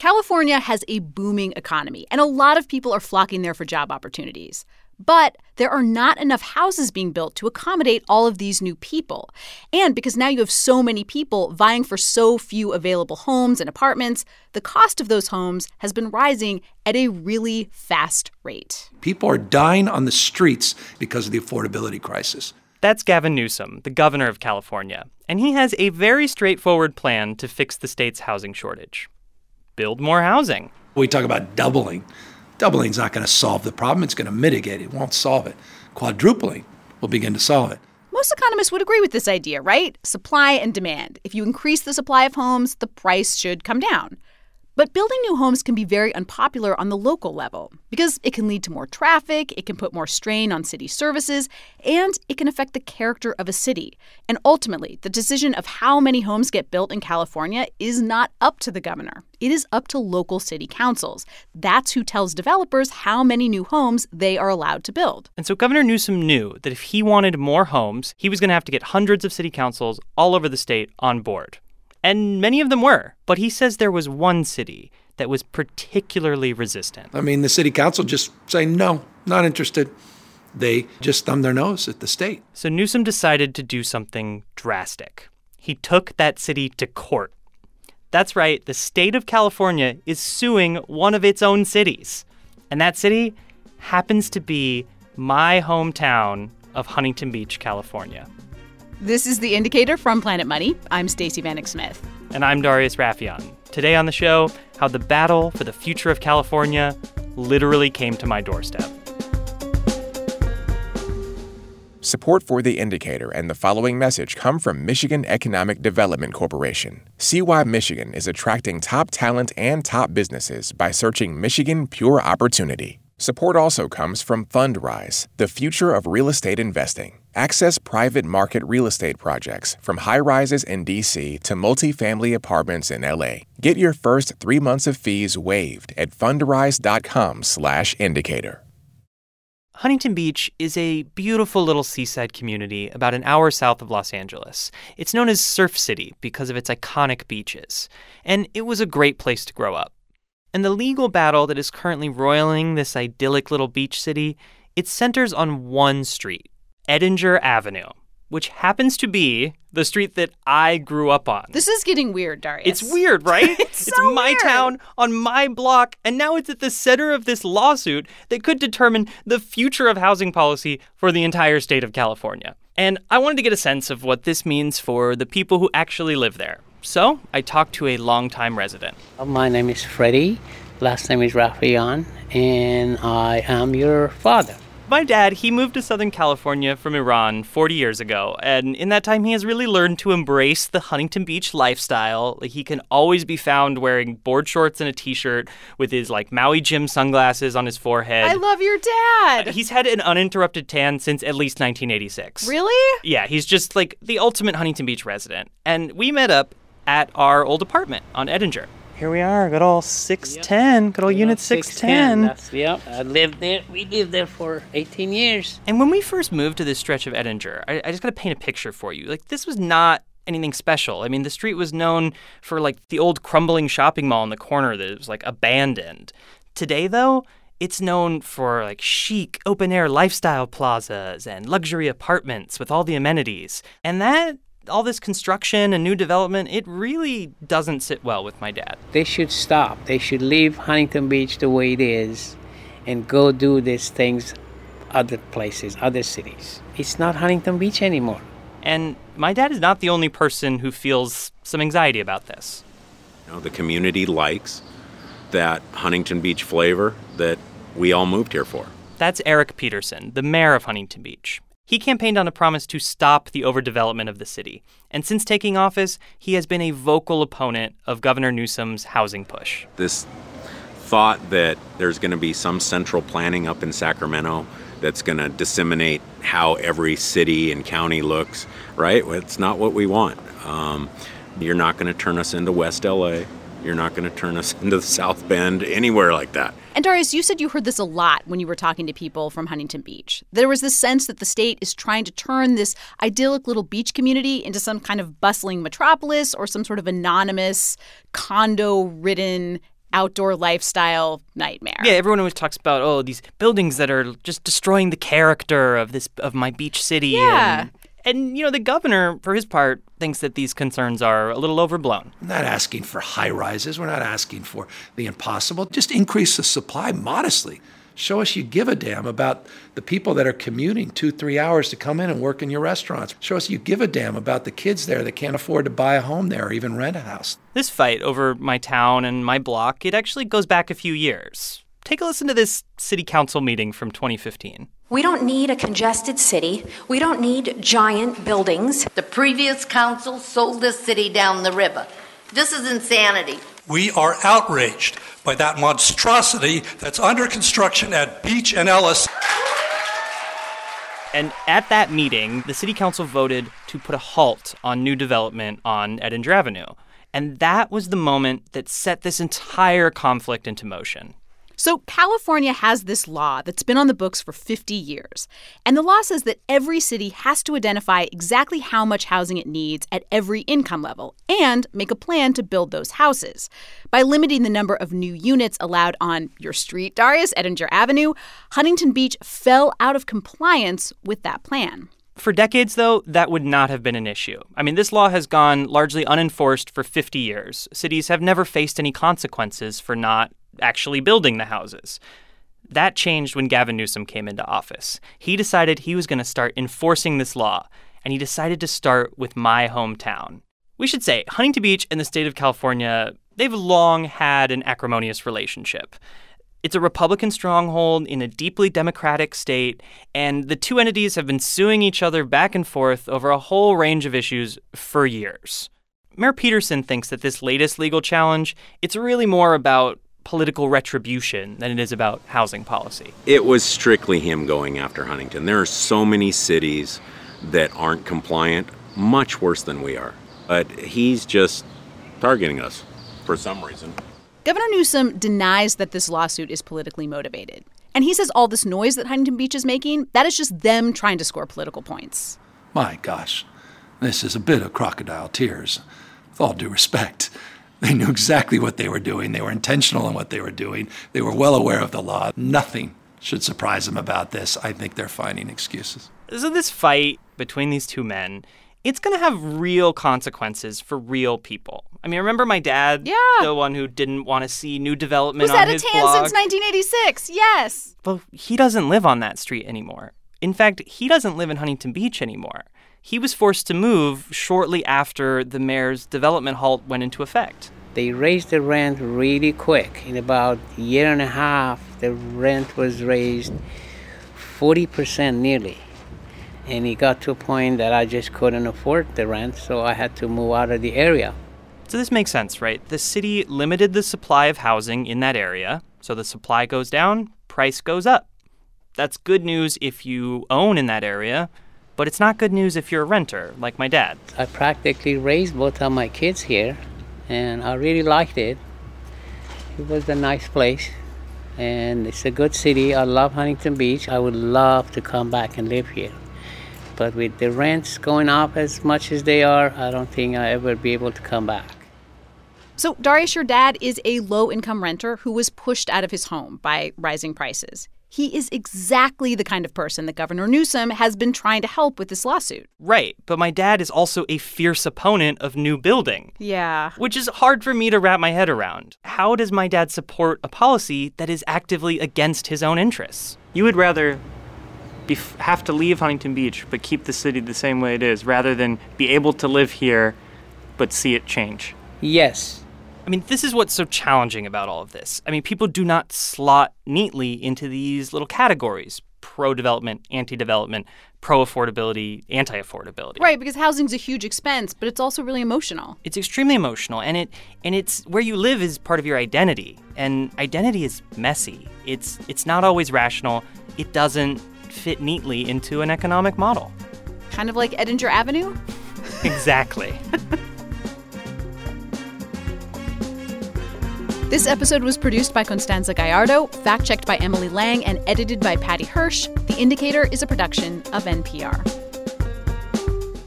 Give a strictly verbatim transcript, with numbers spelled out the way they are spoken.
California has a booming economy, and a lot of people are flocking there for job opportunities. But there are not enough houses being built to accommodate all of these new people. And because now you have so many people vying for so few available homes and apartments, the cost of those homes has been rising at a really fast rate. People are dying on the streets because of the affordability crisis. That's Gavin Newsom, the governor of California. And he has a very straightforward plan to fix the state's housing shortage. Build more housing. We talk about doubling. Doubling's not going to solve the problem. It's going to mitigate it. It won't solve it. Quadrupling will begin to solve it. Most economists would agree with this idea, right? Supply and demand. If you increase the supply of homes, the price should come down. But building new homes can be very unpopular on the local level because it can lead to more traffic, it can put more strain on city services, and it can affect the character of a city. And ultimately, the decision of how many homes get built in California is not up to the governor. It is up to local city councils. That's who tells developers how many new homes they are allowed to build. And so Governor Newsom knew that if he wanted more homes, he was going to have to get hundreds of city councils all over the state on board. And many of them were. But he says there was one city that was particularly resistant. I mean, the city council just say, no, not interested. They just thumb their nose at the state. So Newsom decided to do something drastic. He took that city to court. That's right, the state of California is suing one of its own cities. And that city happens to be my hometown of Huntington Beach, California. This is The Indicator from Planet Money. I'm Stacey Vanek Smith. And I'm Darius Rafieyan. Today on the show, how the battle for the future of California literally came to my doorstep. Support for The Indicator and the following message come from Michigan Economic Development Corporation. See why Michigan is attracting top talent and top businesses by searching Michigan Pure Opportunity. Support also comes from Fundrise, the future of real estate investing. Access private market real estate projects from high-rises in D C to multifamily apartments in L A. Get your first three months of fees waived at fundrise.com slash indicator. Huntington Beach is a beautiful little seaside community about an hour south of Los Angeles. It's known as Surf City because of its iconic beaches. And it was a great place to grow up. And the legal battle that is currently roiling this idyllic little beach city, it centers on one street, Edinger Avenue, which happens to be the street that I grew up on. This is getting weird, Darius. It's weird, right? it's it's so my weird. town on my block, and now it's at the center of this lawsuit that could determine the future of housing policy for the entire state of California. And I wanted to get a sense of what this means for the people who actually live there. So I talked to a longtime resident. My name is Freddie. Last name is Rafieyan, and I am your father. My dad, he moved to Southern California from Iran forty years ago, and in that time he has really learned to embrace the Huntington Beach lifestyle. Like, he can always be found wearing board shorts and a T-shirt with his, like, Maui Jim sunglasses on his forehead. I love your dad. Uh, he's had an uninterrupted tan since at least nineteen eighty-six. Really? Yeah, he's just, like, the ultimate Huntington Beach resident. And we met up at our old apartment on Edinger. Here we are, good old six ten, good old Unit six ten. That's, yep, I lived there. We lived there for eighteen years. And when we first moved to this stretch of Edinger, I, I just got to paint a picture for you. Like, this was not anything special. I mean, the street was known for, like, the old crumbling shopping mall in the corner that was, like, abandoned. Today, though, it's known for, like, chic, open-air lifestyle plazas and luxury apartments with all the amenities. And that... all this construction and new development, it really doesn't sit well with my dad. They should stop. They should leave Huntington Beach the way it is and go do these things other places, other cities. It's not Huntington Beach anymore. And my dad is not the only person who feels some anxiety about this. You know, the community likes that Huntington Beach flavor that we all moved here for. That's Eric Peterson, the mayor of Huntington Beach. He campaigned on a promise to stop the overdevelopment of the city. And since taking office, he has been a vocal opponent of Governor Newsom's housing push. This thought that there's going to be some central planning up in Sacramento that's going to disseminate how every city and county looks, right? It's not what we want. Um, you're not going to turn us into West L A. You're not going to turn us into the South Bend, anywhere like that. And Darius, you said you heard this a lot when you were talking to people from Huntington Beach. There was this sense that the state is trying to turn this idyllic little beach community into some kind of bustling metropolis or some sort of anonymous, condo-ridden outdoor lifestyle nightmare. Yeah, everyone always talks about, oh, these buildings that are just destroying the character of this of my beach city. Yeah. And, and, you know, the governor, for his part, thinks that these concerns are a little overblown. We're not asking for high rises. We're not asking for the impossible. Just increase the supply modestly. Show us you give a damn about the people that are commuting two, three hours to come in and work in your restaurants. Show us you give a damn about the kids there that can't afford to buy a home there or even rent a house. This fight over my town and my block, it actually goes back a few years. Take a listen to this city council meeting from twenty fifteen. We don't need a congested city. We don't need giant buildings. The previous council sold this city down the river. This is insanity. We are outraged by that monstrosity that's under construction at Beach and Ellis. And at that meeting, the city council voted to put a halt on new development on Edinger Avenue. And that was the moment that set this entire conflict into motion. So California has this law that's been on the books for fifty years. And the law says that every city has to identify exactly how much housing it needs at every income level and make a plan to build those houses. By limiting the number of new units allowed on your street, Darius, Edinger Avenue, Huntington Beach fell out of compliance with that plan. For decades, though, that would not have been an issue. I mean, this law has gone largely unenforced for fifty years. Cities have never faced any consequences for not actually building the houses. That changed when Gavin Newsom came into office. He decided he was going to start enforcing this law, and he decided to start with my hometown. We should say, Huntington Beach and the state of California, they've long had an acrimonious relationship. It's a Republican stronghold in a deeply Democratic state, and the two entities have been suing each other back and forth over a whole range of issues for years. Mayor Peterson thinks that this latest legal challenge, it's really more about political retribution than it is about housing policy. It was strictly him going after Huntington. There are so many cities that aren't compliant, much worse than we are. But he's just targeting us for some reason. Governor Newsom denies that this lawsuit is politically motivated. And he says all this noise that Huntington Beach is making, that is just them trying to score political points. My gosh, this is a bit of crocodile tears. With all due respect. They knew exactly what they were doing. They were intentional in what they were doing. They were well aware of the law. Nothing should surprise them about this. I think they're finding excuses. So this fight between these two men, it's going to have real consequences for real people. I mean, remember my dad? Yeah. The one who didn't want to see new development Who's on had his a tan block. since nineteen eighty-six, yes. Well, he doesn't live on that street anymore. In fact, he doesn't live in Huntington Beach anymore. He was forced to move shortly after the mayor's development halt went into effect. They raised the rent really quick. In about a year and a half, the rent was raised forty percent nearly. And it got to a point that I just couldn't afford the rent, so I had to move out of the area. So this makes sense, right? The city limited the supply of housing in that area, so the supply goes down, price goes up. That's good news if you own in that area, but it's not good news if you're a renter, like my dad. I practically raised both of my kids here, and I really liked it. It was a nice place, and it's a good city. I love Huntington Beach. I would love to come back and live here. But with the rents going up as much as they are, I don't think I'll ever be able to come back. So Darius, your dad, is a low-income renter who was pushed out of his home by rising prices. He is exactly the kind of person that Governor Newsom has been trying to help with this lawsuit. Right, but my dad is also a fierce opponent of new building. Yeah. Which is hard for me to wrap my head around. How does my dad support a policy that is actively against his own interests? You would rather be, have to leave Huntington Beach but keep the city the same way it is, rather than be able to live here but see it change? Yes. I mean, this is what's so challenging about all of this. I mean, people do not slot neatly into these little categories: pro-development, anti-development, pro-affordability, anti-affordability. Right, because housing's a huge expense, but it's also really emotional. It's extremely emotional, and it and it's where you live is part of your identity. And identity is messy. It's it's not always rational. It doesn't fit neatly into an economic model. Kind of like Edinger Avenue? Exactly. This episode was produced by Constanza Gallardo, fact-checked by Emily Lang, and edited by Patty Hirsch. The Indicator is a production of N P R.